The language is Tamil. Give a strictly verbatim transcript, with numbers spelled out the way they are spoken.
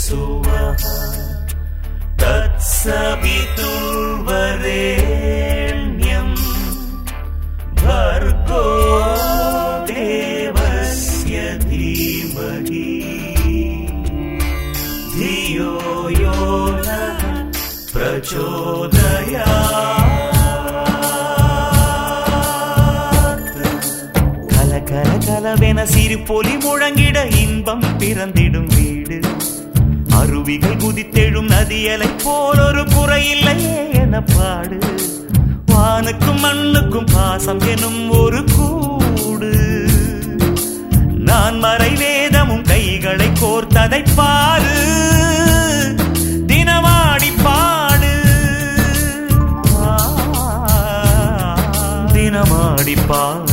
सुवः तत्सवितुर्वरेण्यं भर्गो देवस्य धीमहि धियो यो नः प्रचोदयात्. கல கல கலவென சிறு பொலி முழங்கிட இன்பம் பிறந்திடும் வீடு. அருவிகள் குதித்தெழும் நதியலை போல் ஒரு குறையில்லையே என பாடு. வானுக்கும் மண்ணுக்கும் பாசம் எனும் ஒரு கூடு. நான் மறை வேதமும் கைகளை கோர்த்ததை பாரு. தினமாடி பாடு, தினமாடி பாடு.